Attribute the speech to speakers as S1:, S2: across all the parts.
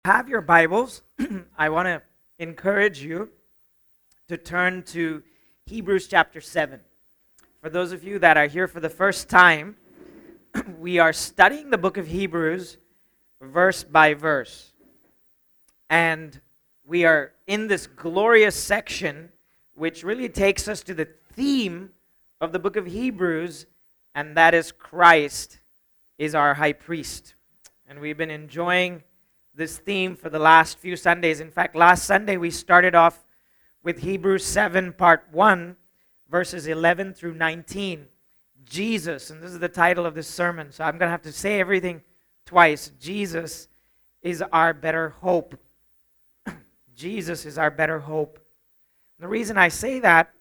S1: Have your Bibles, I want to encourage you to turn to Hebrews chapter 7. For those of you that are here for the first time, we are studying the book of Hebrews verse by verse. And we are in this glorious section which really takes us to the theme of the book of Hebrews, and that is Christ is our high priest. And we've been enjoying this theme for the last few Sundays. In fact, last Sunday we started off with Hebrews 7 part 1, verses 11 through 19. Jesus, and this is the title of this sermon, so I'm going to have to say everything twice. Jesus is our better hope. Jesus is our better hope. And the reason I say that,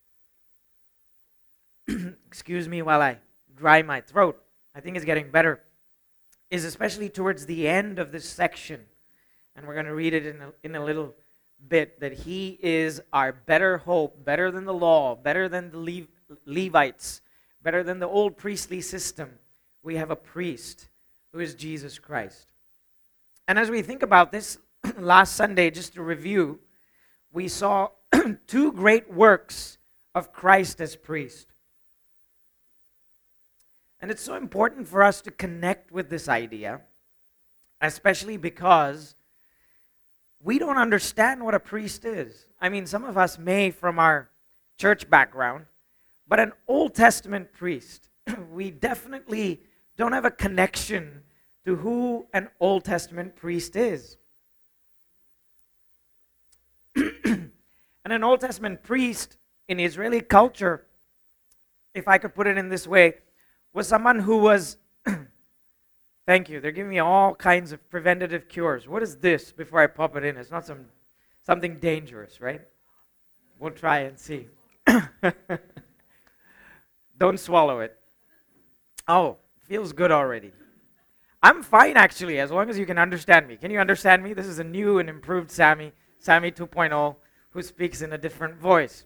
S1: excuse me while I dry my throat, I think it's getting better, is especially towards the end of this section, and we're going to read it in a little bit, that he is our better hope, better than the law, better than the Levites, better than the old priestly system. We have a priest who is Jesus Christ. And as we think about this, last Sunday, just to review, we saw two great works of Christ as priest. And it's so important for us to connect with this idea, especially because we don't understand what a priest is. I mean, some of us may from our church background, but an Old Testament priest, we definitely don't have a connection to who an Old Testament priest is. And an Old Testament priest in Israeli culture, if I could put it in this way, was someone who was, thank you, they're giving me all kinds of preventative cures. What is this before I pop it in? It's not something dangerous, right? We'll try and see. Don't swallow it. Oh, feels good already. I'm fine actually, as long as you can understand me. Can you understand me? This is a new and improved Sammy 2.0, who speaks in a different voice.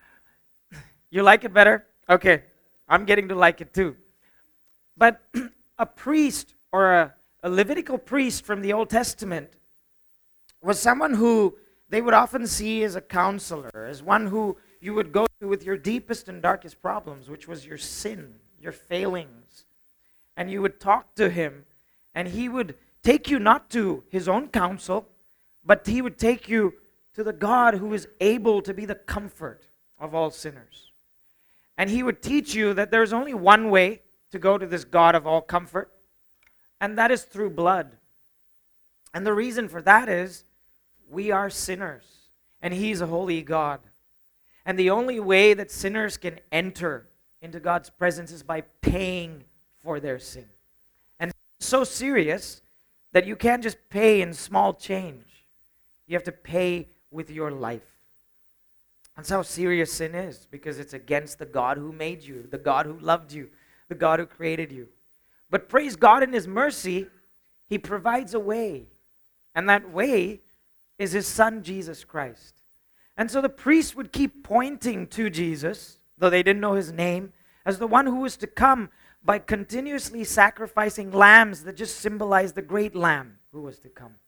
S1: You like it better? Okay, I'm getting to like it too. But a priest or a Levitical priest from the Old Testament was someone who they would often see as a counselor, as one who you would go to with your deepest and darkest problems, which was your sin, your failings. And you would talk to him, and he would take you not to his own counsel, but he would take you to the God who is able to be the comfort of all sinners. And he would teach you that there's only one way to go to this God of all comfort, and that is through blood. And the reason for that is we are sinners, and he's a holy God. And the only way that sinners can enter into God's presence is by paying for their sin. And it's so serious that you can't just pay in small change. You have to pay with your life. That's how serious sin is, because it's against the God who made you, the God who loved you, the God who created you. But praise God, in his mercy, he provides a way. And that way is his son, Jesus Christ. And so the priests would keep pointing to Jesus, though they didn't know his name, as the one who was to come by continuously sacrificing lambs that just symbolize the great lamb who was to come.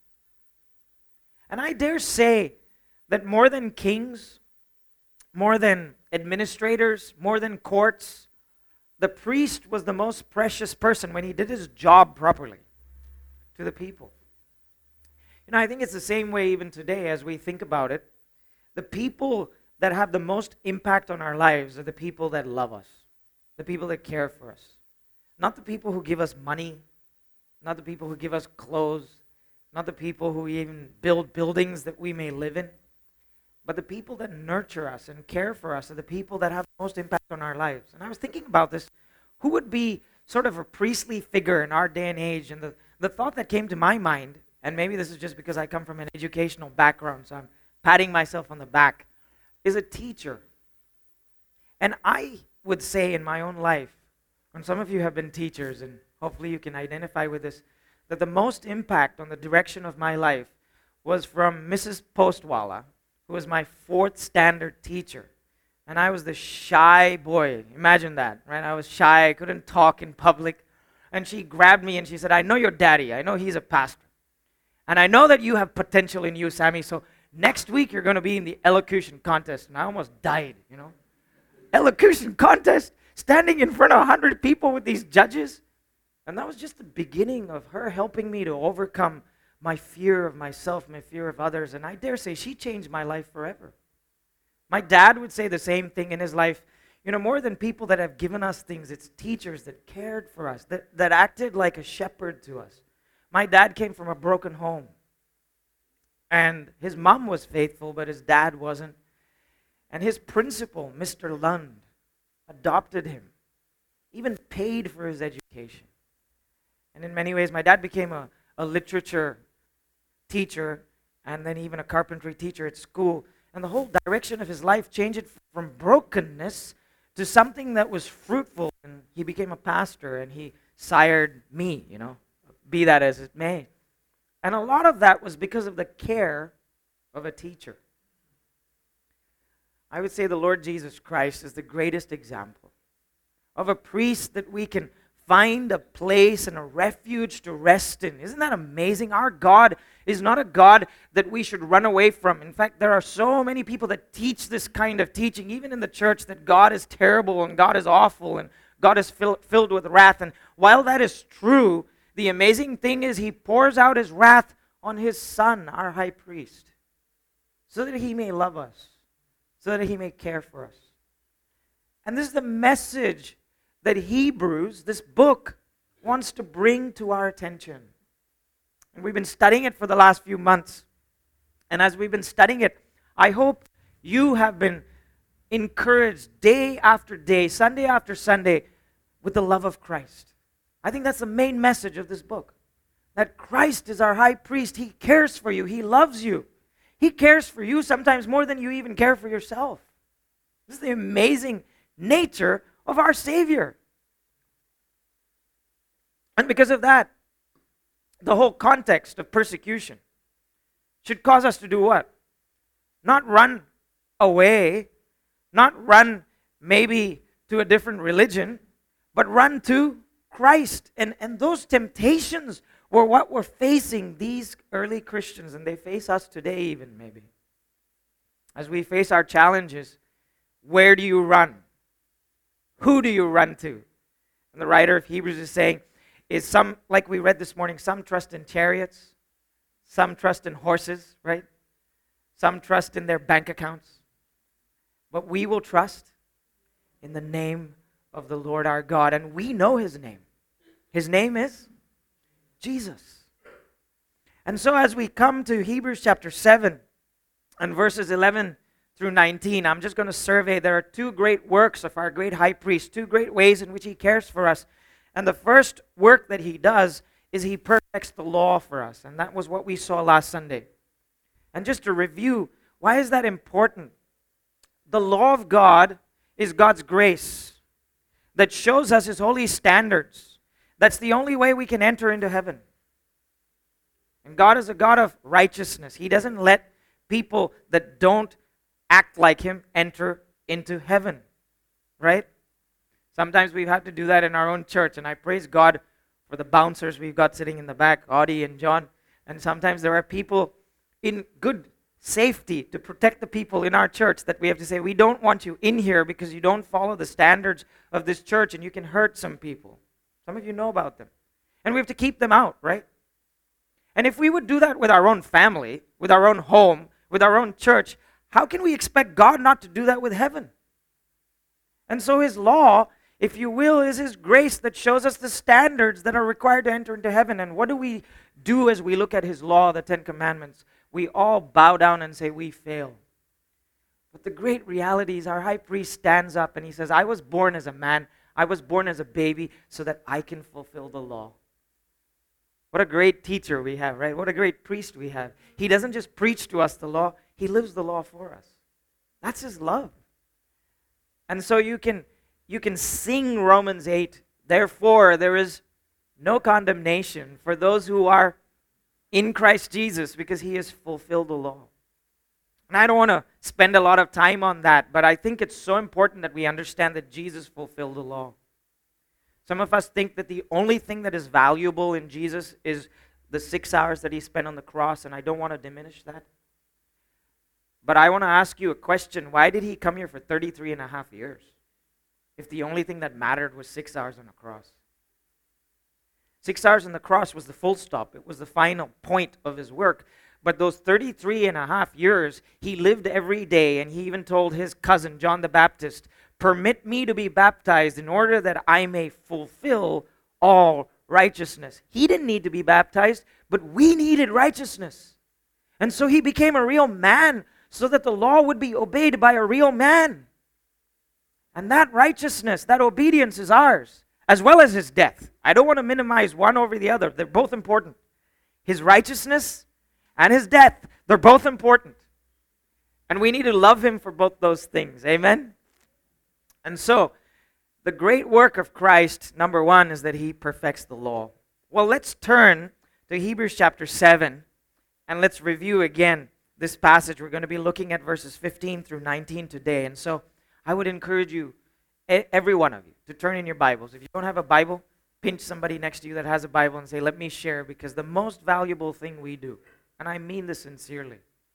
S1: And I dare say that more than kings, more than administrators, more than courts, the priest was the most precious person when he did his job properly to the people. You know, I think it's the same way even today as we think about it. The people that have the most impact on our lives are the people that love us, the people that care for us. Not the people who give us money, not the people who give us clothes, not the people who even build buildings that we may live in. But the people that nurture us and care for us are the people that have the most impact on our lives. And I was thinking about this. Who would be sort of a priestly figure in our day and age? And the thought that came to my mind, and maybe this is just because I come from an educational background, so I'm patting myself on the back, is a teacher. And I would say in my own life, and some of you have been teachers, and hopefully you can identify with this, that the most impact on the direction of my life was from Mrs. Postwala, who was my fourth standard teacher. And I was the shy boy. Imagine that, right? I was shy. I couldn't talk in public. And she grabbed me and she said, "I know your daddy. I know he's a pastor." And I know that you have potential in you, Sammy. So next week you're going to be in the elocution contest. And I almost died, Elocution contest, standing in front of 100 people with these judges. And that was just the beginning of her helping me to overcome my fear of myself, my fear of others. And I dare say she changed my life forever. My dad would say the same thing in his life. More than people that have given us things, it's teachers that cared for us, that acted like a shepherd to us. My dad came from a broken home. And his mom was faithful, but his dad wasn't. And his principal, Mr. Lund, adopted him, even paid for his education. And in many ways, my dad became a literature teacher and then even a carpentry teacher at school. And the whole direction of his life changed from brokenness to something that was fruitful. And he became a pastor and he sired me, be that as it may. And a lot of that was because of the care of a teacher. I would say the Lord Jesus Christ is the greatest example of a priest that we can find a place and a refuge to rest in. Isn't that amazing? Our God is not a God that we should run away from. In fact, there are so many people that teach this kind of teaching, even in the church, that God is terrible and God is awful and God is filled with wrath. And while that is true, the amazing thing is he pours out his wrath on his Son, our high priest, so that he may love us, so that he may care for us. And this is the message that Hebrews, this book, wants to bring to our attention. And we've been studying it for the last few months. And as we've been studying it, I hope you have been encouraged day after day, Sunday after Sunday, with the love of Christ. I think that's the main message of this book. That Christ is our high priest. He cares for you. He loves you. He cares for you sometimes more than you even care for yourself. This is the amazing nature of our Savior. And because of that, the whole context of persecution should cause us to do what? Not run away, not run maybe to a different religion, but run to Christ. And those temptations were what were facing these early Christians, and they face us today even maybe. As we face our challenges, where do you run? Who do you run to? And the writer of Hebrews is saying, is some, like we read this morning, some trust in chariots, some trust in horses, right? Some trust in their bank accounts. But we will trust in the name of the Lord our God. And we know his name. His name is Jesus. And so as we come to Hebrews chapter 7 and verses 11 through 19, I'm just going to survey. There are two great works of our great high priest, two great ways in which he cares for us. And the first work that he does is he perfects the law for us. And that was what we saw last Sunday. And just to review, why is that important? The law of God is God's grace that shows us his holy standards. That's the only way we can enter into heaven. And God is a God of righteousness. He doesn't let people that don't act like him enter into heaven. Right? Sometimes we've had to do that in our own church, and I praise God for the bouncers we've got sitting in the back, Audie and John. And sometimes there are people in good safety to protect the people in our church that we have to say, we don't want you in here because you don't follow the standards of this church and you can hurt some people. Some of you know about them. And we have to keep them out, right? And if we would do that with our own family, with our own home, with our own church, how can we expect God not to do that with heaven? And so his law, if you will, is his grace that shows us the standards that are required to enter into heaven. And what do we do as we look at his law, the Ten Commandments? We all bow down and say, we fail. But the great reality is our high priest stands up and he says, I was born as a man, I was born as a baby so that I can fulfill the law. What a great teacher we have, right? What a great priest we have. He doesn't just preach to us the law, he lives the law for us. That's his love. And so you can sing Romans 8, therefore there is no condemnation for those who are in Christ Jesus because he has fulfilled the law. And I don't want to spend a lot of time on that, but I think it's so important that we understand that Jesus fulfilled the law. Some of us think that the only thing that is valuable in Jesus is the 6 hours that he spent on the cross, and I don't want to diminish that. But I want to ask you a question. Why did he come here for 33 and a half years if the only thing that mattered was 6 hours on the cross? 6 hours on the cross was the full stop. It was the final point of his work. But those 33 and a half years, he lived every day, and he even told his cousin, John the Baptist, permit me to be baptized in order that I may fulfill all righteousness. He didn't need to be baptized, but we needed righteousness. And so he became a real man so that the law would be obeyed by a real man. And that righteousness, that obedience is ours, as well as his death. I don't want to minimize one over the other. They're both important. His righteousness and his death, they're both important. And we need to love him for both those things. Amen? And so, the great work of Christ, number one, is that he perfects the law. Well, let's turn to Hebrews chapter 7, and let's review again this passage. We're going to be looking at verses 15 through 19 today. And so, I would encourage you, every one of you, to turn in your Bibles. If you don't have a Bible, pinch somebody next to you that has a Bible and say, let me share, because the most valuable thing we do, and I mean this sincerely,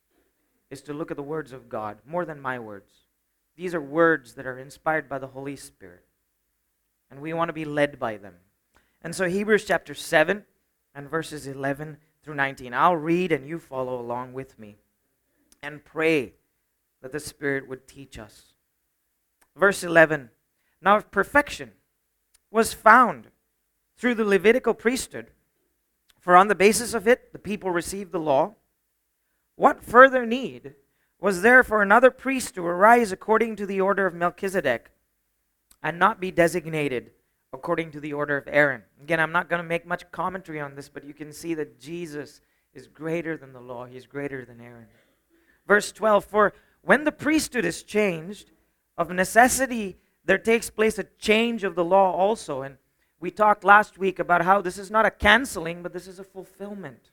S1: is to look at the words of God more than my words. These are words that are inspired by the Holy Spirit, and we want to be led by them. And so Hebrews chapter 7 and verses 11 through 19. I'll read and you follow along with me and pray that the Spirit would teach us. Verse 11, now if perfection was found through the Levitical priesthood, for on the basis of it the people received the law, what further need was there for another priest to arise according to the order of Melchizedek and not be designated according to the order of Aaron? Again, I'm not going to make much commentary on this, but you can see that Jesus is greater than the law. He's greater than Aaron. Verse 12, for when the priesthood is changed, of necessity there takes place a change of the law also. And we talked last week about how this is not a canceling, but this is a fulfillment.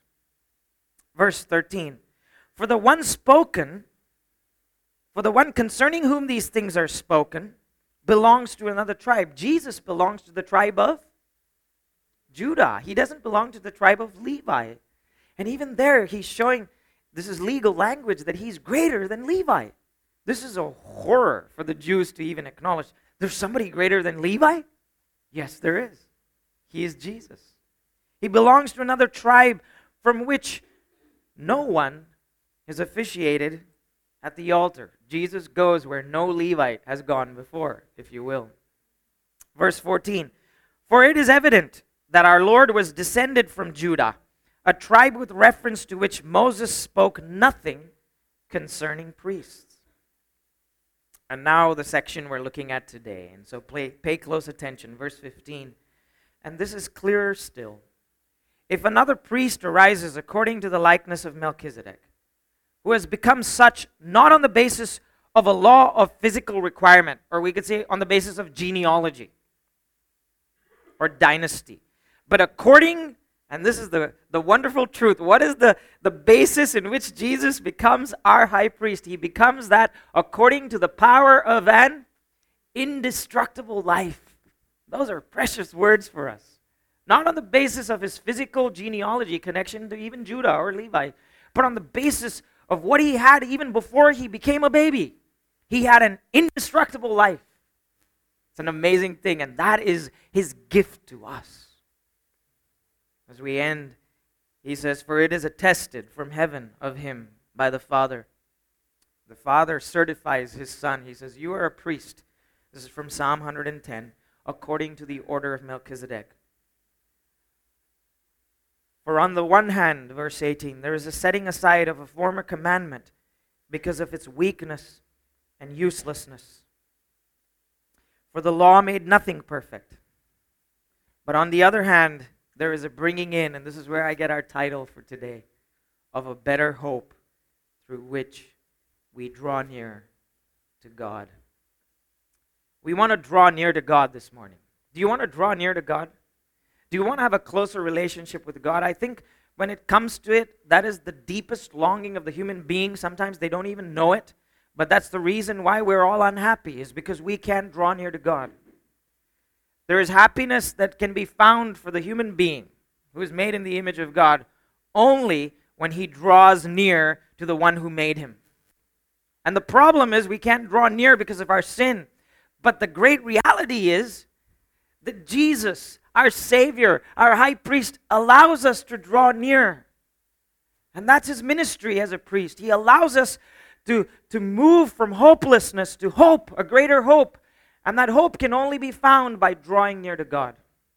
S1: Verse 13, for the one concerning whom these things are spoken, belongs to another tribe. Jesus belongs to the tribe of Judah. He doesn't belong to the tribe of Levi. And even there, he's showing, this is legal language, that he's greater than Levi. This is a horror for the Jews to even acknowledge. There's somebody greater than Levi? Yes, there is. He is Jesus. He belongs to another tribe from which no one is officiated at the altar. Jesus goes where no Levite has gone before, if you will. Verse 14, for it is evident that our Lord was descended from Judah, a tribe with reference to which Moses spoke nothing concerning priests. And now the section we're looking at today. And so pay close attention. Verse 15. And this is clearer still. If another priest arises according to the likeness of Melchizedek, who has become such not on the basis of a law of physical requirement, or we could say on the basis of genealogy or dynasty, but according, and this is the wonderful truth, what is the basis in which Jesus becomes our high priest? He becomes that according to the power of an indestructible life. Those are precious words for us. Not on the basis of his physical genealogy connection to even Judah or Levi, but on the basis of what he had even before he became a baby. He had an indestructible life. It's an amazing thing, and that is his gift to us. As we end, he says, for it is attested from heaven of him by the Father. The Father certifies his Son. He says, you are a priest. This is from Psalm 110, according to the order of Melchizedek. For on the one hand, verse 18, there is a setting aside of a former commandment because of its weakness and uselessness. For the law made nothing perfect. But on the other hand, there is a bringing in, and this is where I get our title for today, of a better hope through which we draw near to God. We want to draw near to God this morning. Do you want to draw near to God? Do you want to have a closer relationship with God? I think when it comes to it, that is the deepest longing of the human being. Sometimes they don't even know it, but that's the reason why we're all unhappy, is because we can't draw near to God. There is happiness that can be found for the human being who is made in the image of God only when he draws near to the one who made him. And the problem is we can't draw near because of our sin. But the great reality is that Jesus, our Savior, our high priest, allows us to draw near. And that's his ministry as a priest. He allows us to move from hopelessness to hope, a greater hope. And that hope can only be found by drawing near to God.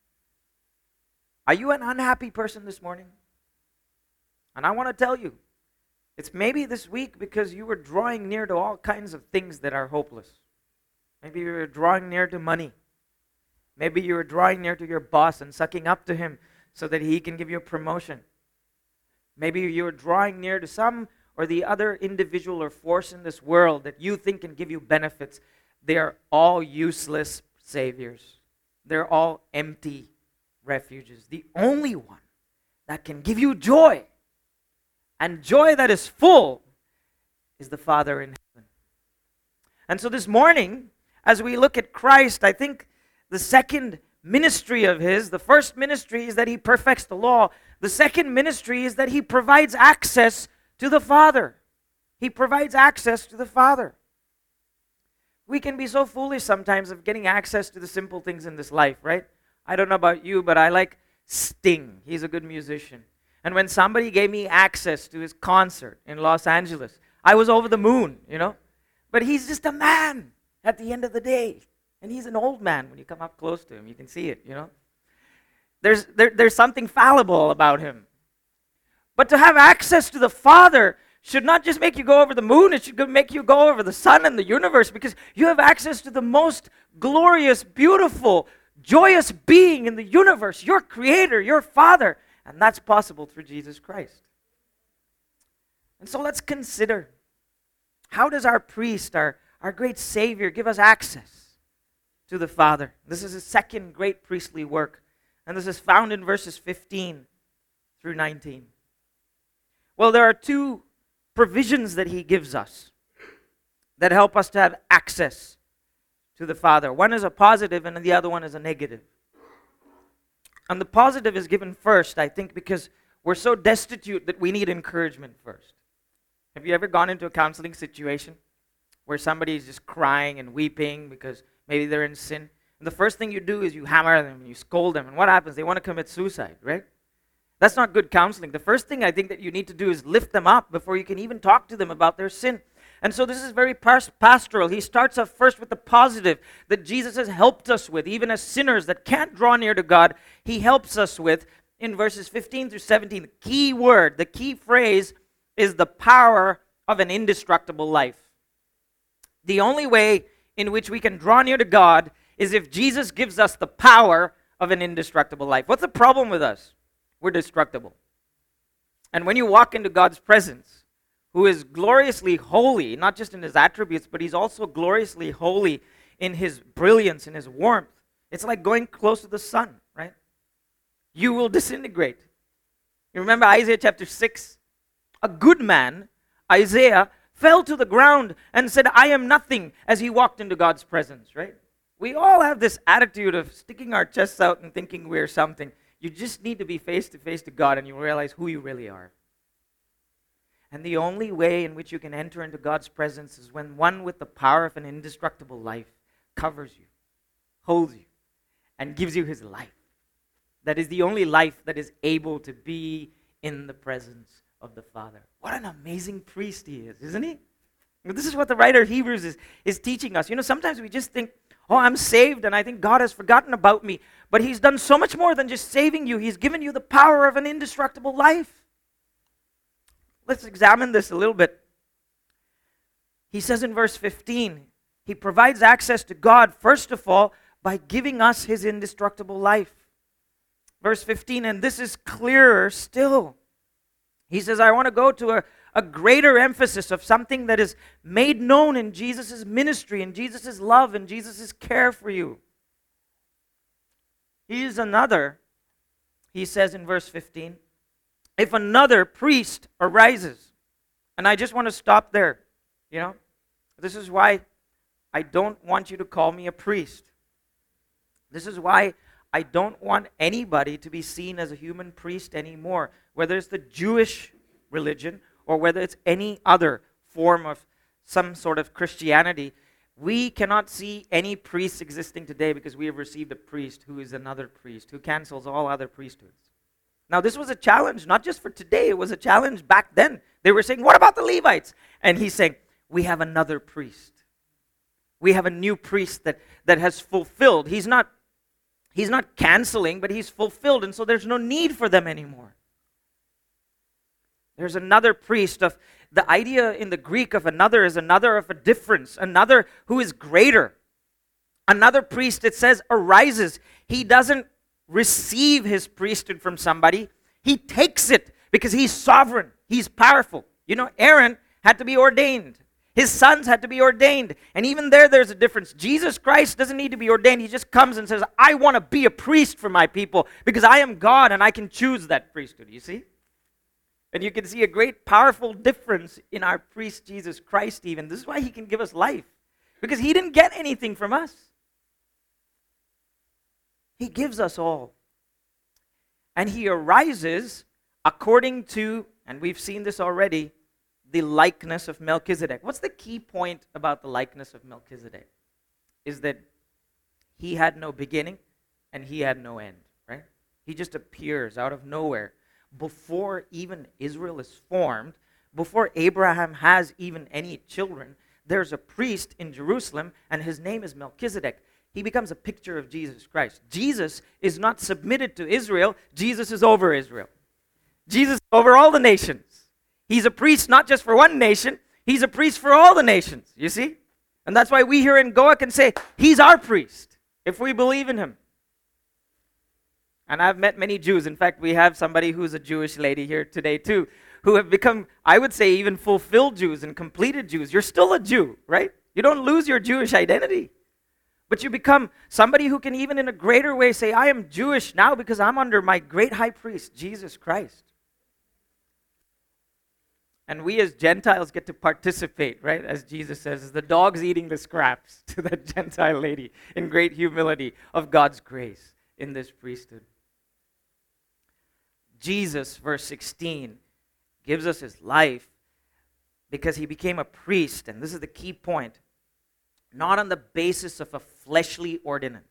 S1: Are you an unhappy person this morning? And I want to tell you, it's maybe this week because you were drawing near to all kinds of things that are hopeless. Maybe you were drawing near to money. Maybe you were drawing near to your boss and sucking up to him so that he can give you a promotion. Maybe you were drawing near to some or the other individual or force in this world that you think can give you benefits. They are all useless saviors. They're all empty refuges. The only one that can give you joy, and joy that is full, is the Father in heaven. And so this morning, as we look at Christ, I think the second ministry of his, the first ministry is that he perfects the law. The second ministry is that he provides access to the Father. He provides access to the Father. We can be so foolish sometimes of getting access to the simple things in this life, right? I don't know about you, but I like Sting. He's a good musician. And when somebody gave me access to his concert in Los Angeles, I was over the moon, But he's just a man at the end of the day. And he's an old man. When you come up close to him, you can see it, There's something fallible about him. But to have access to the Father should not just make you go over the moon, it should make you go over the sun and the universe, because you have access to the most glorious, beautiful, joyous being in the universe, your Creator, your Father. And that's possible through Jesus Christ. And so let's consider, how does our priest, our great Savior, give us access to the Father? This is his second great priestly work. And this is found in verses 15 through 19. Well, there are two provisions that he gives us that help us to have access to the Father. One is a positive and the other one is a negative. And the positive is given first, I think, because we're so destitute that we need encouragement first. Have you ever gone into a counseling situation where somebody is just crying and weeping because maybe they're in sin? And the first thing you do is you hammer them and you scold them. And what happens? They want to commit suicide, right? That's not good counseling. The first thing I think that you need to do is lift them up before you can even talk to them about their sin. And so this is very pastoral. He starts off first with the positive that Jesus has helped us with, even as sinners that can't draw near to God. He helps us with, in verses 15 through 17, the key word, the key phrase is the power of an indestructible life. The only way in which we can draw near to God is if Jesus gives us the power of an indestructible life. What's the problem with us? We're destructible. And when you walk into God's presence, who is gloriously holy, not just in his attributes, but he's also gloriously holy in his brilliance, in his warmth. It's like going close to the sun, right? You will disintegrate. You remember Isaiah chapter 6? A good man, Isaiah, fell to the ground and said, I am nothing, as he walked into God's presence, right? We all have this attitude of sticking our chests out and thinking we're something. You just need to be face to face to God and you realize who you really are. And the only way in which you can enter into God's presence is when one with the power of an indestructible life covers you, holds you, and gives you his life. That is the only life that is able to be in the presence of the Father. What an amazing priest he is, isn't he? This is what the writer of Hebrews is teaching us. Sometimes we just think, oh, I'm saved and I think God has forgotten about me. But he's done so much more than just saving you. He's given you the power of an indestructible life. Let's examine this a little bit. He says in verse 15, he provides access to God, first of all, by giving us his indestructible life. Verse 15, and this is clearer still. He says, I want to go to a greater emphasis of something that is made known in Jesus' ministry, and Jesus' love, and Jesus' care for you. He says in verse 15, if another priest arises, and I just want to stop there, this is why I don't want you to call me a priest. This is why I don't want anybody to be seen as a human priest anymore, whether it's the Jewish religion or whether it's any other form of some sort of Christianity. We cannot see any priests existing today because we have received a priest who is another priest, who cancels all other priesthoods. Now, this was a challenge, not just for today, it was a challenge back then. They were saying, what about the Levites? And he's saying, we have another priest. We have a new priest that has fulfilled. He's not canceling, but he's fulfilled, and so there's no need for them anymore. There's another priest. Of the idea in the Greek of another is another of a difference, another who is greater. Another priest, it says, arises. He doesn't receive his priesthood from somebody. He takes it because he's sovereign. He's powerful. You know, Aaron had to be ordained. His sons had to be ordained. And even there's a difference. Jesus Christ doesn't need to be ordained. He just comes and says, I want to be a priest for my people because I am God and I can choose that priesthood. You see? And you can see a great powerful difference in our priest Jesus Christ even. This is why he can give us life. Because he didn't get anything from us. He gives us all. And he arises according to, and we've seen this already, the likeness of Melchizedek. What's the key point about the likeness of Melchizedek? Is that he had no beginning and he had no end, right? He just appears out of nowhere. Before even Israel is formed, before Abraham has even any children, there's a priest in Jerusalem and his name is Melchizedek. He becomes a picture of Jesus Christ. Jesus is not submitted to Israel. Jesus is over Israel. Jesus is over all the nations. He's a priest not just for one nation. He's a priest for all the nations. You see? And that's why we here in Goa can say, he's our priest, if we believe in him. And I've met many Jews. In fact, we have somebody who's a Jewish lady here today too, who have become, I would say, even fulfilled Jews and completed Jews. You're still a Jew, right? You don't lose your Jewish identity. But you become somebody who can even in a greater way say, I am Jewish now because I'm under my great high priest, Jesus Christ. And we as Gentiles get to participate, right? As Jesus says, as the dog's eating the scraps to that Gentile lady in great humility of God's grace in this priesthood. Jesus, verse 16, gives us his life because he became a priest, and this is the key point, not on the basis of a fleshly ordinance.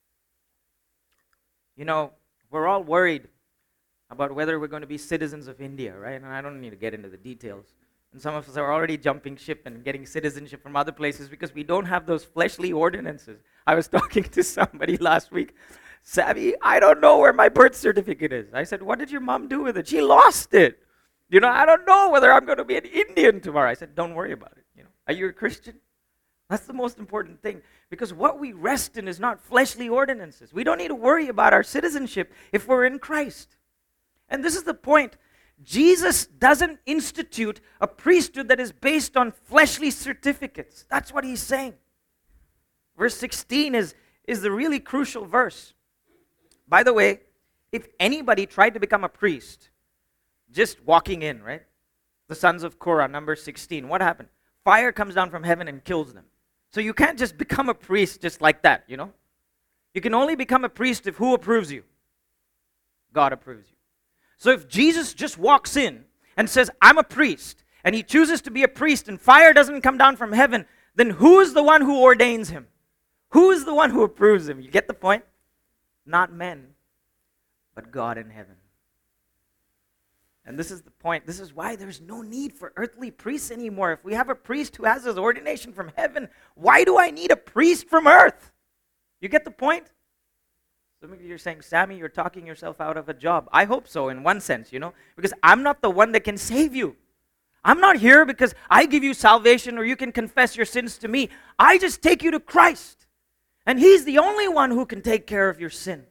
S1: You know, we're all worried about whether we're going to be citizens of India, right? And I don't need to get into the details. And some of us are already jumping ship and getting citizenship from other places because we don't have those fleshly ordinances. I was talking to somebody last week. Savvy, I don't know where my birth certificate is. I said, what did your mom do with it? She lost it. You know, I don't know whether I'm going to be an Indian tomorrow. I said, don't worry about it. You know, are you a Christian? That's the most important thing, because what we rest in is not fleshly ordinances. We don't need to worry about our citizenship if we're in Christ. And this is the point. Jesus doesn't institute a priesthood that is based on fleshly certificates. That's what he's saying. Verse 16 is the really crucial verse. By the way, if anybody tried to become a priest, just walking in, right? The sons of Korah, number 16, what happened? Fire comes down from heaven and kills them. So you can't just become a priest just like that, you know? You can only become a priest if who approves you? God approves you. So if Jesus just walks in and says, I'm a priest, and he chooses to be a priest and fire doesn't come down from heaven, then who is the one who ordains him? Who is the one who approves him? You get the point? Not men, but God in heaven. And this is the point. This is why there's no need for earthly priests anymore. If we have a priest who has his ordination from heaven, why do I need a priest from earth? You get the point? Some of you are saying, Sammy, you're talking yourself out of a job. I hope so in one sense, you know, because I'm not the one that can save you. I'm not here because I give you salvation or you can confess your sins to me. I just take you to Christ. And he's the only one who can take care of your sin.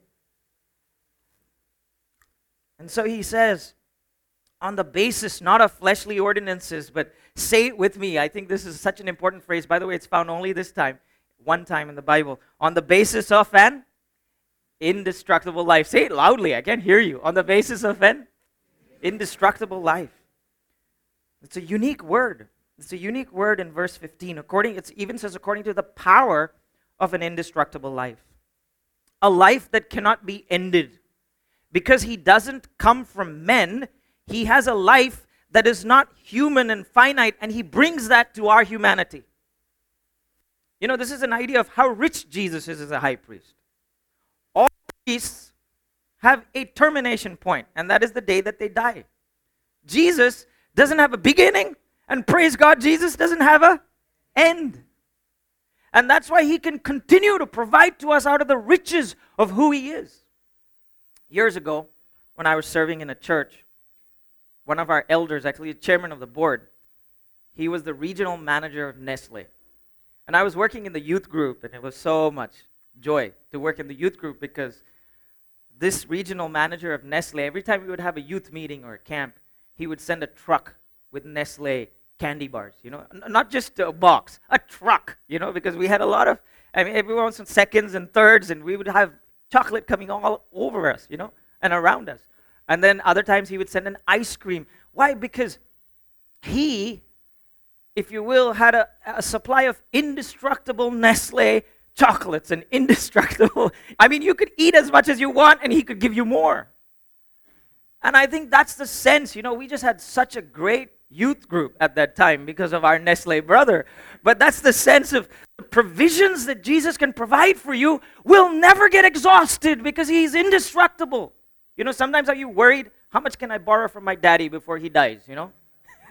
S1: And so he says, on the basis not of fleshly ordinances, but say it with me. I think this is such an important phrase. By the way, it's found only this time, one time in the Bible. On the basis of an indestructible life. Say it loudly. I can't hear you. On the basis of an indestructible life. It's a unique word. It's a unique word in verse 15. It even says according to the power of an indestructible life. a life that cannot be ended. Because he doesn't come from men, he has a life that is not human and finite, and he brings that to our humanity. You know, this is an idea of how rich Jesus is as a high priest. All priests have a termination point, and that is the day that they die. Jesus doesn't have a beginning, and praise God, Jesus doesn't have an end. And that's why he can continue to provide to us out of the riches of who he is. Years ago, when I was serving in a church, one of our elders, actually the chairman of the board, he was the regional manager of Nestle. And I was working in the youth group, and it was so much joy to work in the youth group because this regional manager of Nestle, every time we would have a youth meeting or a camp, he would send a truck with Nestle candy bars, you know, not just a box, a truck, you know, because we had a lot of, everyone was in seconds and thirds, and we would have chocolate coming all over us, you know, and around us. And then other times he would send an ice cream. Why? Because he, if you will, had a supply of indestructible Nestle chocolates and indestructible. You could eat as much as you want and he could give you more. And I think that's the sense, you know, we just had such a great youth group at that time because of our Nestle brother. But that's the sense of the provisions that Jesus can provide for you will never get exhausted because he's indestructible. You know, sometimes are you worried, how much can I borrow from my daddy before he dies, you know?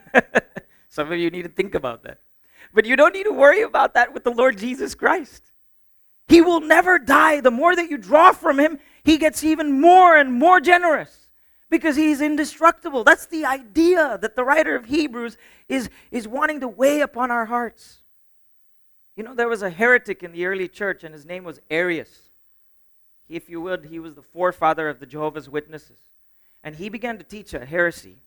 S1: Some of you need to think about that. But you don't need to worry about that with the Lord Jesus Christ. He will never die. The more that you draw from him, he gets even more and more generous because he's indestructible. That's the idea that the writer of Hebrews is wanting to weigh upon our hearts. You know, there was a heretic in the early church, and his name was Arius. If you would, he was the forefather of the Jehovah's Witnesses. And he began to teach a heresy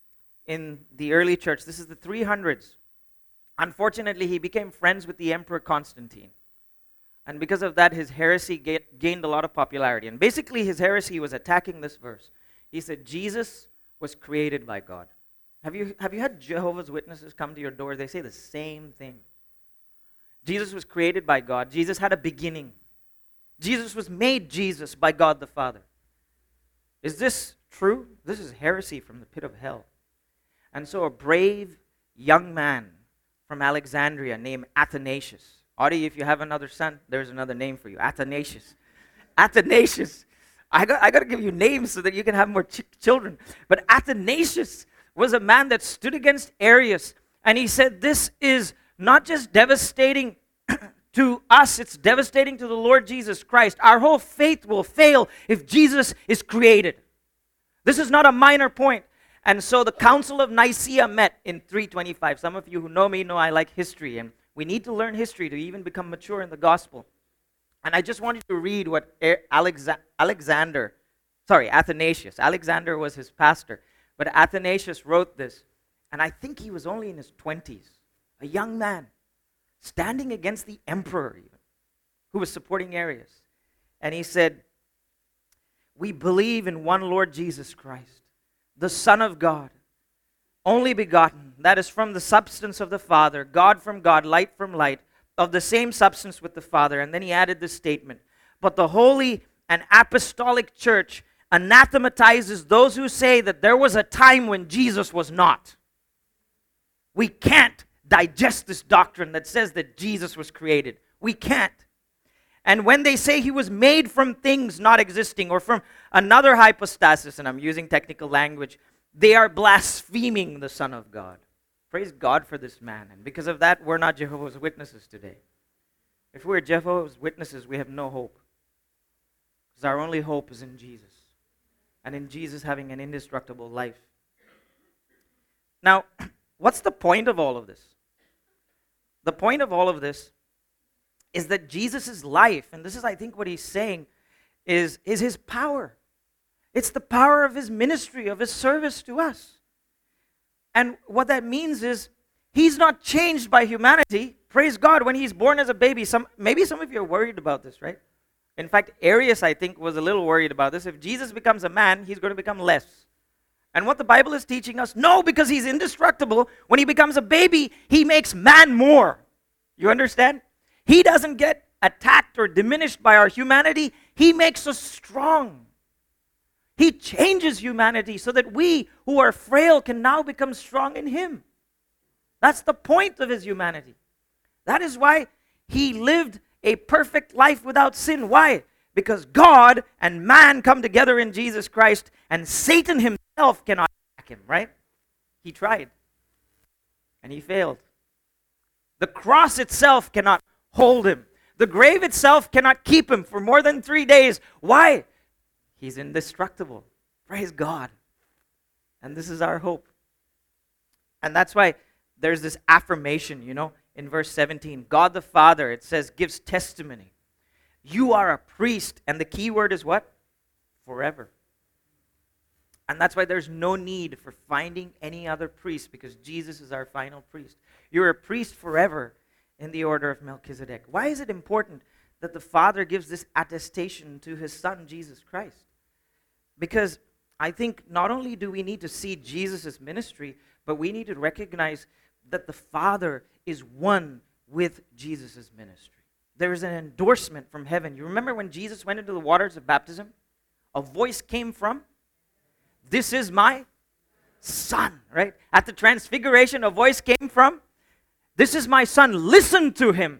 S1: in the early church. This is the 300s. Unfortunately, he became friends with the Emperor Constantine. And because of that, his heresy gained a lot of popularity. And basically, his heresy was attacking this verse. He said, Jesus was created by God. Have you had Jehovah's Witnesses come to your door? They say the same thing. Jesus was created by God. Jesus had a beginning. Jesus was made Jesus by God the Father. Is this true? This is heresy from the pit of hell. And so a brave young man from Alexandria named Athanasius. Audie, if you have another son, there's another name for you. Athanasius. Athanasius. I got to give you names so that you can have more children. But Athanasius was a man that stood against Arius. And he said, this is not just devastating to us, it's devastating to the Lord Jesus Christ. Our whole faith will fail if Jesus is created. This is not a minor point. And so the Council of Nicaea met in 325. Some of you who know me know I like history, and we need to learn history to even become mature in the gospel. And I just wanted to read what Athanasius, Alexander was his pastor, but Athanasius wrote this, and I think he was only in his 20s, a young man, standing against the emperor even, who was supporting Arius. And he said, we believe in one Lord Jesus Christ, the Son of God, only begotten, that is from the substance of the Father, God from God, light from light, of the same substance with the Father. And then he added this statement, but the holy and apostolic church anathematizes those who say that there was a time when Jesus was not. We can't digest this doctrine that says that Jesus was created. We can't. And when they say he was made from things not existing or from another hypostasis, and I'm using technical language, they are blaspheming the Son of God. Praise God for this man. And because of that, we're not Jehovah's Witnesses today. If we're Jehovah's Witnesses, we have no hope. Because our only hope is in Jesus. And in Jesus having an indestructible life. Now, what's the point of all of this? The point of all of this is that Jesus' life, and this is I think what he's saying, is his power. It's the power of his ministry, of his service to us. And what that means is he's not changed by humanity. Praise God, when he's born as a baby, maybe some of you are worried about this, right? In fact, Arius, I think, was a little worried about this. If Jesus becomes a man, he's going to become less. And what the Bible is teaching us, no, because he's indestructible, when he becomes a baby, he makes man more. You understand? He doesn't get attacked or diminished by our humanity. He makes us strong. He changes humanity so that we who are frail can now become strong in Him. That's the point of His humanity. That is why He lived a perfect life without sin. Why? Because God and man come together in Jesus Christ, and Satan himself cannot attack Him, right? He tried, and he failed. The cross itself cannot hold Him. The grave itself cannot keep Him for more than 3 days. Why? He's indestructible. Praise God. And this is our hope. And that's why there's this affirmation, in verse 17. God the Father, it says, gives testimony. You are a priest. And the key word is what? Forever. And that's why there's no need for finding any other priest, because Jesus is our final priest. You're a priest forever in the order of Melchizedek. Why is it important that the Father gives this attestation to His Son, Jesus Christ? Because I think not only do we need to see Jesus' ministry, but we need to recognize that the Father is one with Jesus' ministry. There is an endorsement from heaven. You remember when Jesus went into the waters of baptism? A voice came from, this is my Son, right? At the transfiguration, a voice came from, this is my Son, listen to Him.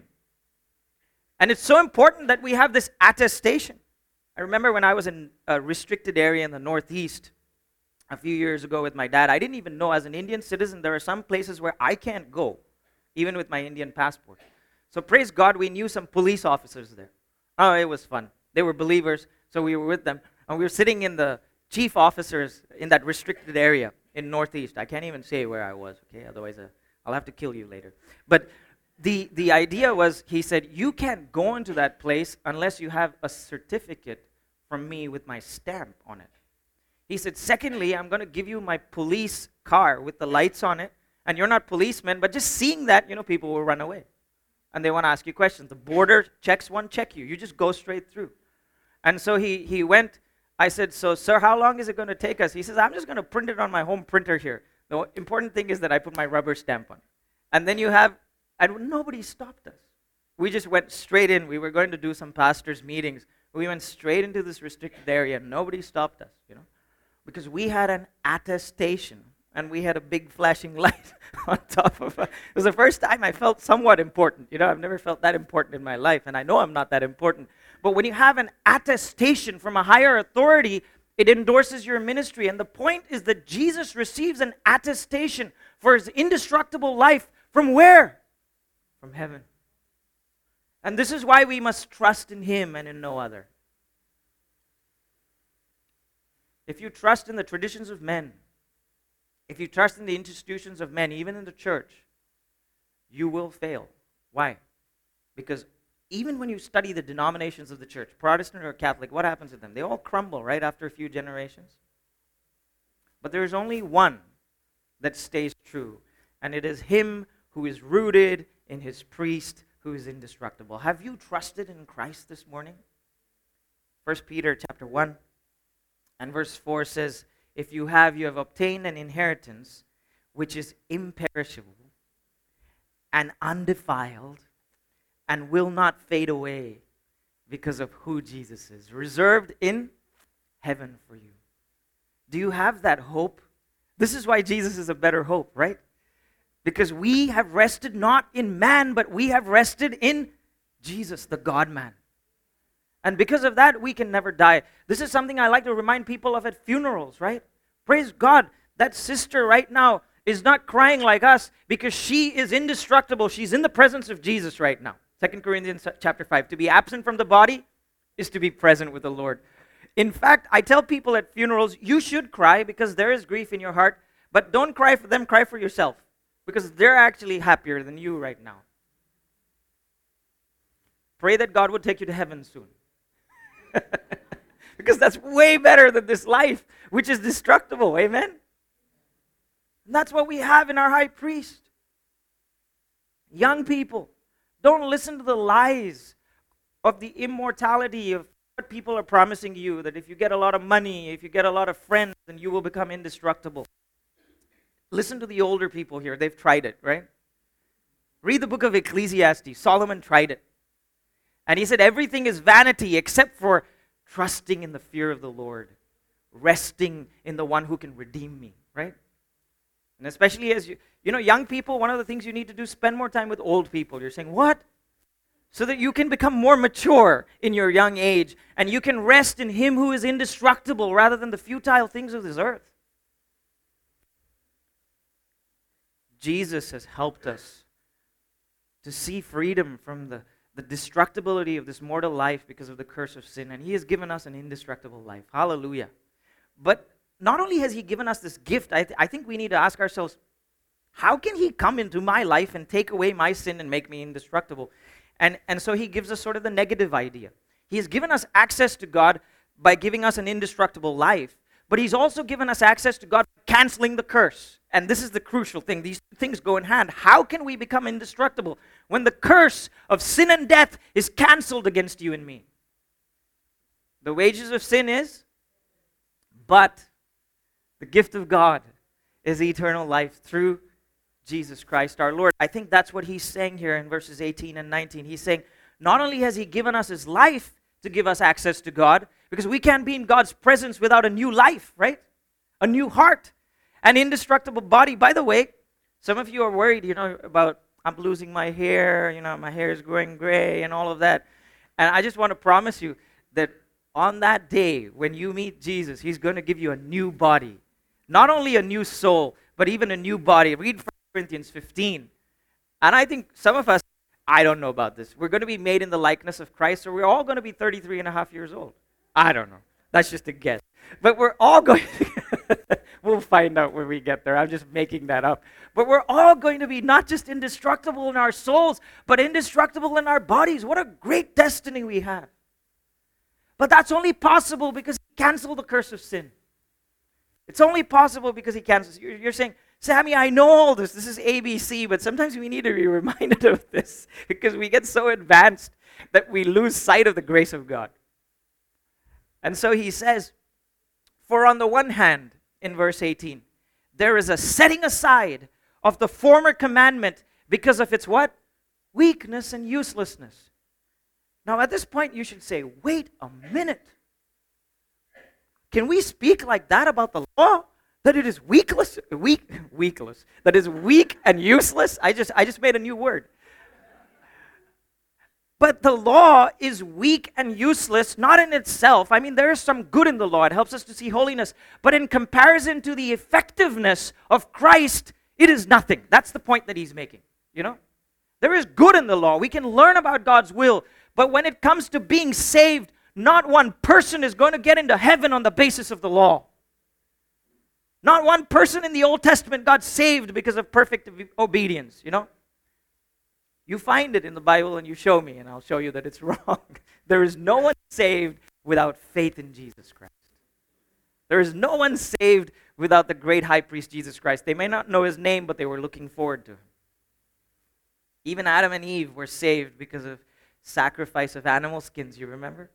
S1: And it's so important that we have this attestation. I remember when I was in a restricted area in the Northeast a few years ago with my dad, I didn't even know, as an Indian citizen, there are some places where I can't go, even with my Indian passport. So praise God, we knew some police officers there. Oh, it was fun. They were believers, so we were with them. And we were sitting in the chief officers in that restricted area in Northeast. I can't even say where I was, okay? Otherwise, I'll have to kill you later. But the idea was, he said, you can't go into that place unless you have a certificate from me with my stamp on it. He said, secondly, I'm going to give you my police car with the lights on it. And you're not policemen, but just seeing that, people will run away. And they want to ask you questions. The border checks won't check you. You just go straight through. And so he went. I said, so sir, how long is it going to take us? He says, I'm just going to print it on my home printer here. The important thing is that I put my rubber stamp on. And then and nobody stopped us. We just went straight in. We were going to do some pastors' meetings. We went straight into this restricted area. Nobody stopped us, because we had an attestation, and we had a big flashing light on top of it. It was the first time I felt somewhat important. I've never felt that important in my life, and I know I'm not that important. But when you have an attestation from a higher authority, it endorses your ministry. And the point is that Jesus receives an attestation for His indestructible life from where? From heaven. And this is why we must trust in Him and in no other. If you trust in the traditions of men, if you trust in the institutions of men, even in the church, you will fail. Why? Because even when you study the denominations of the church, Protestant or Catholic, what happens to them? They all crumble right after a few generations. But there is only one that stays true, and it is Him who is rooted in His priest who is indestructible. Have you trusted in Christ this morning? 1 Peter chapter 1 and verse 4 says, if you have obtained an inheritance which is imperishable and undefiled and will not fade away because of who Jesus is, reserved in heaven for you. Do you have that hope? This is why Jesus is a better hope, right? Because we have rested not in man, but we have rested in Jesus, the God-man. And because of that, we can never die. This is something I like to remind people of at funerals, right? Praise God, that sister right now is not crying like us because she is indestructible. She's in the presence of Jesus right now. 2 Corinthians chapter 5. To be absent from the body is to be present with the Lord. In fact, I tell people at funerals, you should cry because there is grief in your heart, but don't cry for them, cry for yourself. Because they're actually happier than you right now. Pray that God would take you to heaven soon. Because that's way better than this life, which is destructible. Amen? And that's what we have in our high priest. Young people, don't listen to the lies of the immortality of what people are promising you, that if you get a lot of money, if you get a lot of friends, then you will become indestructible. Listen to the older people here. They've tried it, right? Read the book of Ecclesiastes. Solomon tried it. And he said everything is vanity except for trusting in the fear of the Lord, resting in the one who can redeem me, right? And especially as young people, one of the things you need to do is spend more time with old people. You're saying, what? So that you can become more mature in your young age and you can rest in Him who is indestructible rather than the futile things of this earth. Jesus has helped us to see freedom from the destructibility of this mortal life because of the curse of sin, and He has given us an indestructible life. Hallelujah. But not only has He given us this gift, I think we need to ask ourselves, how can He come into my life and take away my sin and make me indestructible? And so He gives us sort of the negative idea. He has given us access to God by giving us an indestructible life, but He's also given us access to God canceling the curse. And this is the crucial thing. These two things go in hand. How can we become indestructible when the curse of sin and death is canceled against you and me? The wages of sin is, but the gift of God is eternal life through Jesus Christ our Lord. I think that's what He's saying here in verses 18 and 19. He's saying, not only has He given us His life to give us access to God, because we can't be in God's presence without a new life, right? A new heart. An indestructible body. By the way, some of you are worried, about I'm losing my hair, my hair is growing gray and all of that. And I just want to promise you that on that day when you meet Jesus, He's going to give you a new body. Not only a new soul, but even a new body. Read 1 Corinthians 15. And I think some of us, I don't know about this. We're going to be made in the likeness of Christ, or we're all going to be 33 and a half years old. I don't know. That's just a guess. But we're all going to, we'll find out when we get there. I'm just making that up. But we're all going to be not just indestructible in our souls, but indestructible in our bodies. What a great destiny we have. But that's only possible because He canceled the curse of sin. It's only possible because He cancels. You're saying, Sammy, I know all this. This is ABC, but sometimes we need to be reminded of this because we get so advanced that we lose sight of the grace of God. And so he says, for on the one hand, in verse 18, there is a setting aside of the former commandment because of its what? Weakness and uselessness. Now at this point you should say, wait a minute. Can we speak like that about the law? That it is weakless, that is weak and useless? I just made a new word. But the law is weak and useless, not in itself. I mean, there is some good in the law. It helps us to see holiness. But in comparison to the effectiveness of Christ, it is nothing. That's the point that he's making, There is good in the law. We can learn about God's will. But when it comes to being saved, not one person is going to get into heaven on the basis of the law. Not one person in the Old Testament got saved because of perfect obedience, You find it in the Bible and you show me, and I'll show you that it's wrong. There is no one saved without faith in Jesus Christ. There is no one saved without the great high priest Jesus Christ. They may not know His name, but they were looking forward to Him. Even Adam and Eve were saved because of sacrifice of animal skins, you remember?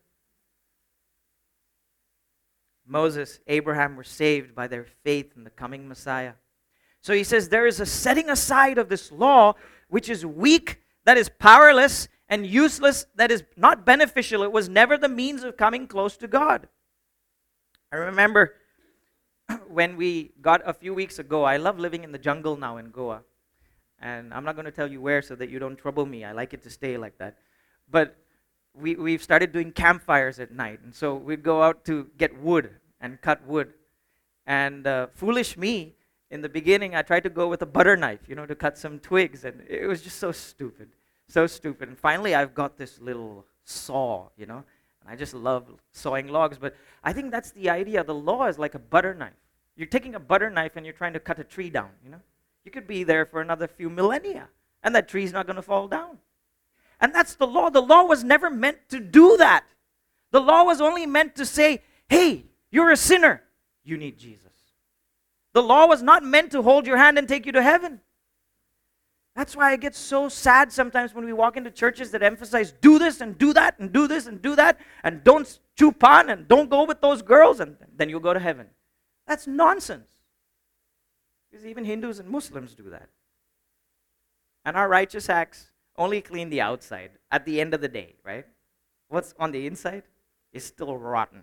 S1: Moses, Abraham were saved by their faith in the coming Messiah. So he says there is a setting aside of this law which is weak, that is powerless, and useless, that is not beneficial. It was never the means of coming close to God. I remember when we got a few weeks ago, I love living in the jungle now in Goa. And I'm not going to tell you where so that you don't trouble me. I like it to stay like that. But we've started doing campfires at night. And so we'd go out to get wood and cut wood. And foolish me, in the beginning, I tried to go with a butter knife, to cut some twigs. And it was just so stupid. So stupid. And finally, I've got this little saw, And I just love sawing logs. But I think that's the idea. The law is like a butter knife. You're taking a butter knife and you're trying to cut a tree down, You could be there for another few millennia. And that tree's not going to fall down. And that's the law. The law was never meant to do that. The law was only meant to say, hey, you're a sinner. You need Jesus. The law was not meant to hold your hand and take you to heaven. That's why I get so sad sometimes when we walk into churches that emphasize do this and do that and do this and do that and don't chew pan and don't go with those girls and then you'll go to heaven. That's nonsense. Because even Hindus and Muslims do that. And our righteous acts only clean the outside at the end of the day, right? What's on the inside?
S2: is still rotten.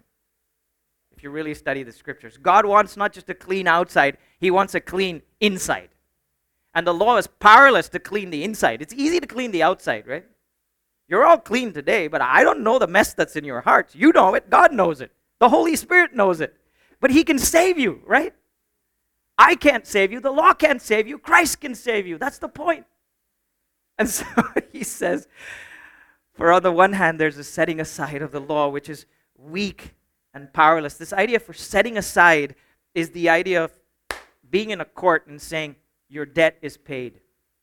S2: If you really study the scriptures, God wants not just a clean outside, he wants a clean inside. And the law is powerless to clean the inside. It's easy to clean the outside, right? You're all clean today, but I don't know the mess that's in your hearts. You know it. God knows it. The Holy Spirit knows it. But he can save you, right? I can't save you. The law can't save you. Christ can save you. That's the point. And so he says, for on the one hand, there's a setting aside of the law, which is weak and powerless. This idea for setting aside is the idea of being in a court and saying, your debt is paid.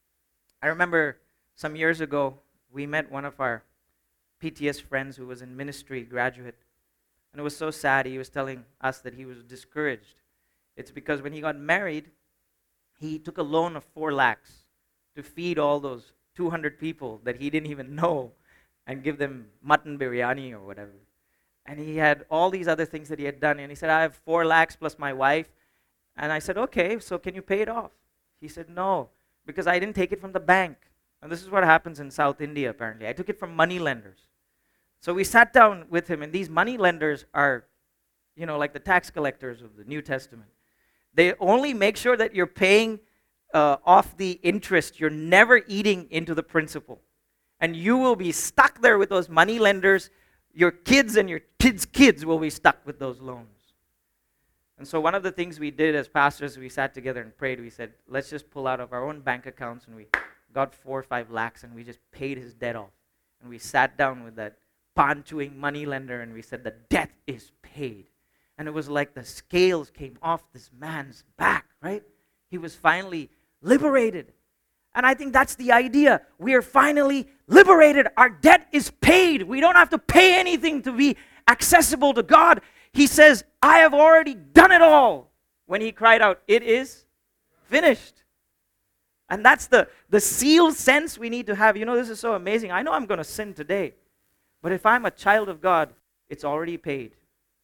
S2: I remember some years ago, we met one of our PTS friends who was in ministry, graduate. And it was so sad. He was telling us that he was discouraged. It's because when he got married, he took a loan of 4 lakhs to feed all those 200 people that he didn't even know and give them mutton biryani or whatever. And he had all these other things that he had done. And he said, I have 4 lakhs plus my wife. And I said, okay, so can you pay it off? He said, no, because I didn't take it from the bank. And this is what happens in South India, apparently. I took it from money lenders. So we sat down with him, and these money lenders are, like the tax collectors of the New Testament. They only make sure that you're paying off the interest. You're never eating into the principal. And you will be stuck there with those money lenders. Your kids and your kids' kids will be stuck with those loans. And so one of the things we did as pastors, we sat together and prayed. We said, let's just pull out of our own bank accounts, and we got 4 or 5 lakhs, and we just paid his debt off. And we sat down with that pan-chewing money lender, and we said, the debt is paid. And it was like the scales came off this man's back, right? He was finally liberated. And I think that's the idea. We are finally liberated. Our debt is paid. We don't have to pay anything to be accessible to God. He says, I have already done it all. When he cried out, it is finished. And that's the sealed sense we need to have. This is so amazing. I know I'm going to sin today. But if I'm a child of God, it's already paid.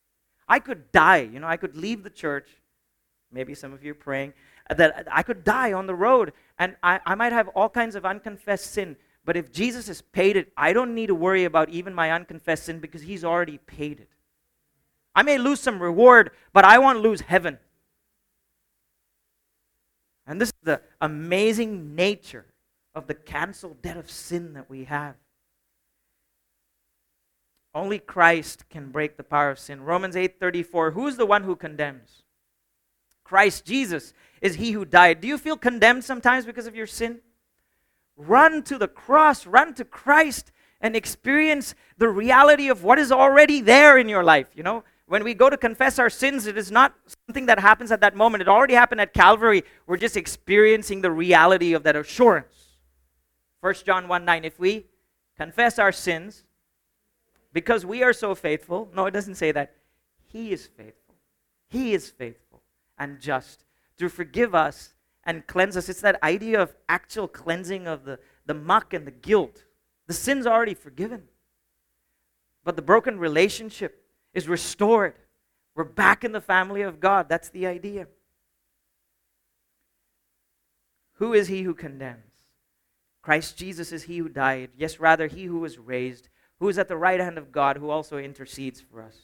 S2: I could die. I could leave the church. Maybe some of you are praying that I could die on the road. And I might have all kinds of unconfessed sin. But if Jesus has paid it, I don't need to worry about even my unconfessed sin because he's already paid it. I may lose some reward, but I won't lose heaven. And this is the amazing nature of the canceled debt of sin that we have. Only Christ can break the power of sin. Romans 8:34, who is the one who condemns? Christ Jesus is he who died. Do you feel condemned sometimes because of your sin? Run to the cross, run to Christ, and experience the reality of what is already there in your life. When we go to confess our sins, it is not something that happens at that moment. It already happened at Calvary. We're just experiencing the reality of that assurance. 1 John 1:9, if we confess our sins, because we are so faithful, no, it doesn't say that. He is faithful. He is faithful and just to forgive us and cleanse us. It's that idea of actual cleansing of the muck and the guilt. The sin's already forgiven. But the broken relationship is restored. We're back in the family of God. That's the idea. Who is he who condemns? Christ Jesus is he who died. Yes, rather, he who was raised, who is at the right hand of God, who also intercedes for us.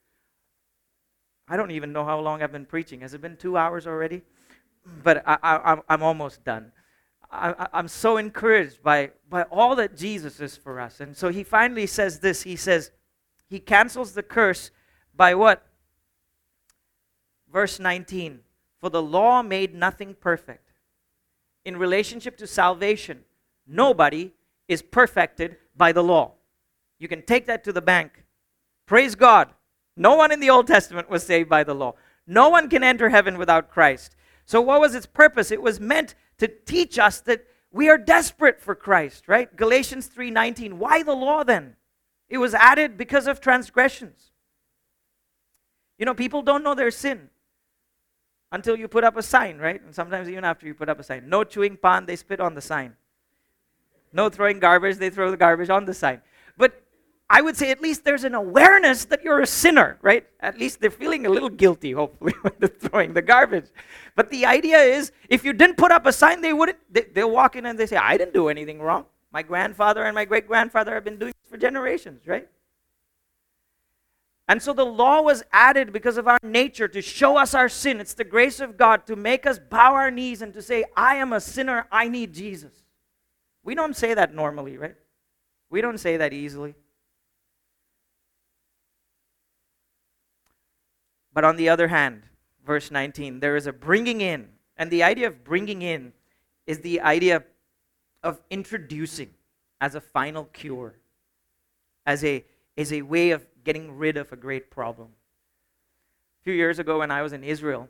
S2: I don't even know how long I've been preaching. Has it been 2 hours already? But I'm almost done. I'm so encouraged by all that Jesus is for us. And so he finally says this. He says, he cancels the curse by what? Verse 19. For the law made nothing perfect. In relationship to salvation, nobody is perfected by the law. You can take that to the bank. Praise God. No one in the Old Testament was saved by the law. No one can enter heaven without Christ. So what was its purpose? It was meant to teach us that we are desperate for Christ, right? Galatians 3:19. Why the law then? It was added because of transgressions. People don't know their sin until you put up a sign, right? And sometimes even after you put up a sign. No chewing pan, they spit on the sign. No throwing garbage, they throw the garbage on the sign. But I would say at least there's an awareness that you're a sinner, right? At least they're feeling a little guilty, hopefully, when they're throwing the garbage. But the idea is, if you didn't put up a sign, they'll walk in and they say, I didn't do anything wrong. My grandfather and my great-grandfather have been doing this for generations, right? And so the law was added because of our nature to show us our sin. It's the grace of God to make us bow our knees and to say, I am a sinner, I need Jesus. We don't say that normally, right? We don't say that easily. But on the other hand, verse 19, there is a bringing in. And the idea of bringing in is the idea of introducing as a final cure, as a way of getting rid of a great problem. A few years ago when I was in Israel,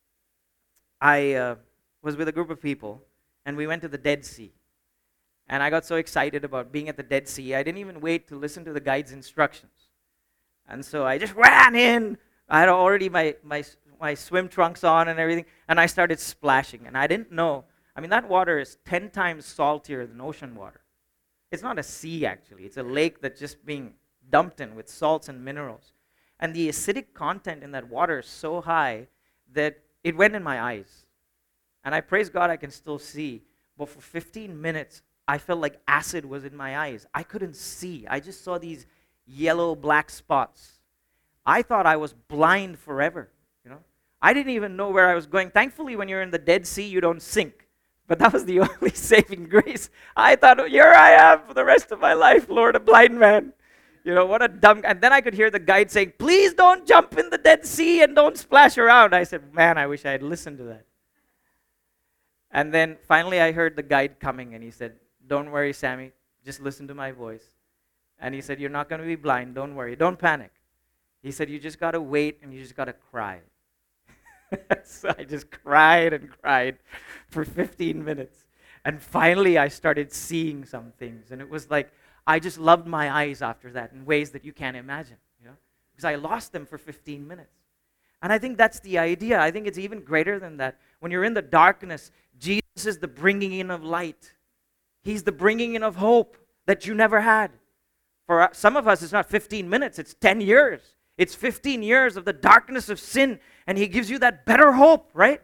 S2: I was with a group of people, and we went to the Dead Sea. And I got so excited about being at the Dead Sea, I didn't even wait to listen to the guide's instructions. And so I just ran in. I had already my swim trunks on and everything, and I started splashing. And I didn't know. I mean, that water is 10 times saltier than ocean water. It's not a sea, actually. It's a lake that's just being dumped in with salts and minerals. And the acidic content in that water is so high that it went in my eyes. And I praise God I can still see. But for 15 minutes, I felt like acid was in my eyes. I couldn't see. I just saw these yellow, black spots. I thought I was blind forever. I didn't even know where I was going. Thankfully, when you're in the Dead Sea, you don't sink. But that was the only saving grace. I thought, here I am for the rest of my life, Lord, a blind man. What a dumb... And then I could hear the guide saying, please don't jump in the Dead Sea and don't splash around. I said, man, I wish I had listened to that. And then finally I heard the guide coming, and he said, don't worry, Sammy, just listen to my voice. And he said, you're not going to be blind, don't worry, don't panic. He said, you just got to wait and you just got to cry. So I just cried and cried for 15 minutes. And finally I started seeing some things. And it was like, I just loved my eyes after that in ways that you can't imagine. Because I lost them for 15 minutes. And I think that's the idea. I think it's even greater than that. When you're in the darkness, Jesus is the bringing in of light. He's the bringing in of hope that you never had. For some of us, it's not 15 minutes, it's 10 years. It's 15 years of the darkness of sin, and He gives you that better hope, right?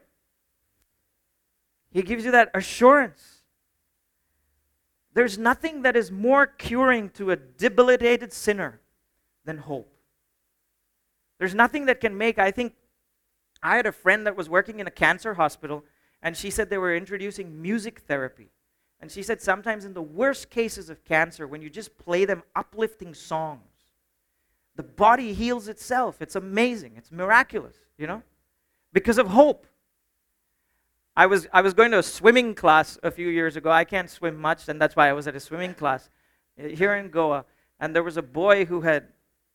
S2: He gives you that assurance. There's nothing that is more curing to a debilitated sinner than hope. There's nothing that can make, I had a friend that was working in a cancer hospital, and she said they were introducing music therapy. And she said sometimes in the worst cases of cancer, when you just play them uplifting songs, the body heals itself. It's amazing. It's miraculous, because of hope. I was going to a swimming class a few years ago. I can't swim much, and that's why I was at a swimming class here in Goa. And there was a boy who had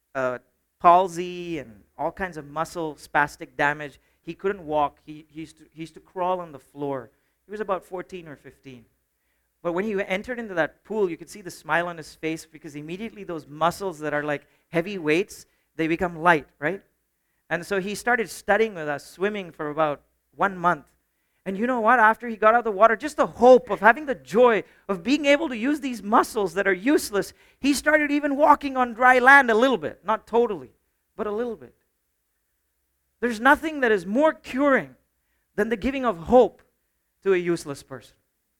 S2: palsy and all kinds of muscle spastic damage. He couldn't walk. He used to crawl on the floor. He was about 14 or 15. But when he entered into that pool, you could see the smile on his face, because immediately those muscles that are like heavy weights, they become light, right? And so he started studying with us, swimming for about 1 month. And you know what? After he got out of the water, just the hope of having the joy of being able to use these muscles that are useless, he started even walking on dry land a little bit. Not totally, but a little bit. There's nothing that is more curing than the giving of hope to a useless person.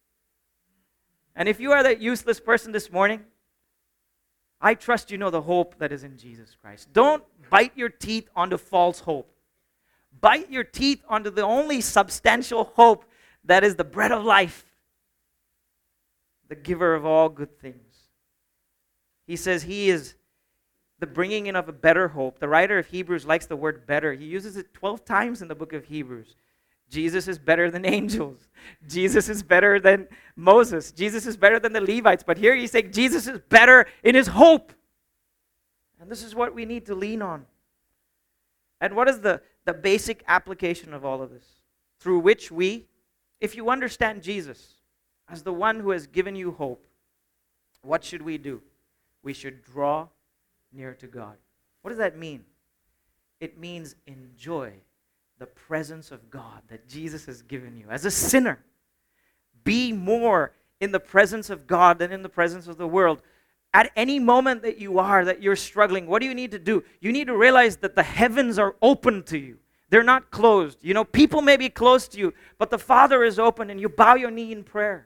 S2: And if you are that useless person this morning, I trust you know the hope that is in Jesus Christ. Don't bite your teeth onto false hope. Bite your teeth onto the only substantial hope that is the bread of life, the giver of all good things. He says He is the bringing in of a better hope. The writer of Hebrews likes the word better. He uses it 12 times in the book of Hebrews. Jesus is better than angels. Jesus is better than Moses. Jesus is better than the Levites. But here he's saying Jesus is better in His hope. And this is what we need to lean on. And what is the basic application of all of this? Through which we, if you understand Jesus as the one who has given you hope, what should we do? We should draw near to God. What does that mean? It means enjoy the presence of God that Jesus has given you. As a sinner, be more in the presence of God than in the presence of the world. At any moment that you're struggling, what do you need to do? You need to realize that the heavens are open to you. They're not closed. People may be close to you, but the Father is open, and you bow your knee in prayer.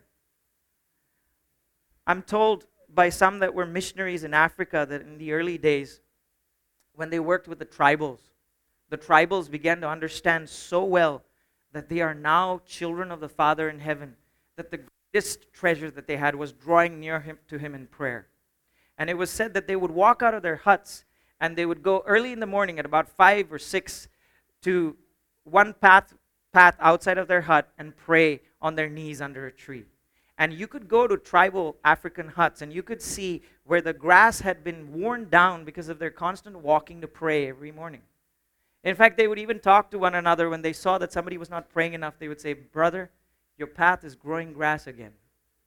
S2: I'm told by some that were missionaries in Africa that in the early days, when they worked with the tribals began to understand so well that they are now children of the Father in heaven, that the greatest treasure that they had was drawing near to him in prayer. And it was said that they would walk out of their huts and they would go early in the morning at about 5 or 6 to one path outside of their hut and pray on their knees under a tree. And you could go to tribal African huts and you could see where the grass had been worn down because of their constant walking to pray every morning. In fact, they would even talk to one another when they saw that somebody was not praying enough. They would say, "Brother, your path is growing grass again.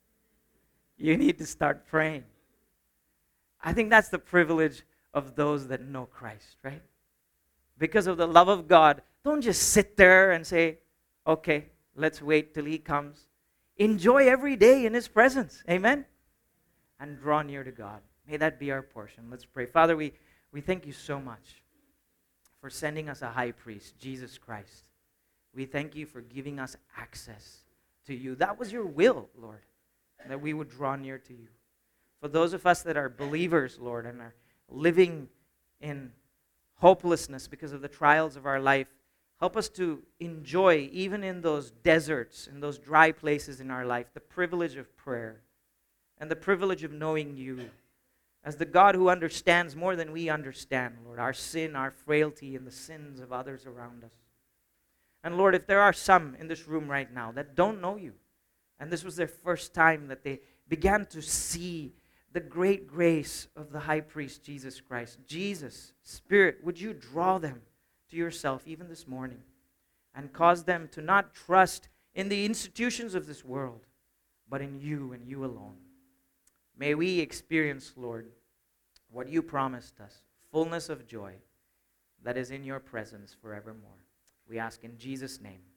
S2: You need to start praying." I think that's the privilege of those that know Christ, right? Because of the love of God, don't just sit there and say, "Okay, let's wait till He comes." Enjoy every day in His presence. Amen? And draw near to God. May that be our portion. Let's pray. Father, we thank you so much for sending us a high priest, Jesus Christ. We thank you for giving us access to you. That was your will, Lord, that we would draw near to you. For those of us that are believers, Lord, and are living in hopelessness because of the trials of our life, help us to enjoy, even in those deserts, in those dry places in our life, the privilege of prayer and the privilege of knowing you as the God who understands more than we understand, Lord, our sin, our frailty, and the sins of others around us. And Lord, if there are some in this room right now that don't know you, and this was their first time that they began to see the great grace of the high priest, Jesus Christ. Jesus, Spirit, would you draw them to yourself even this morning and cause them to not trust in the institutions of this world, but in you and you alone. May we experience, Lord, what you promised us, fullness of joy that is in your presence forevermore. We ask in Jesus' name.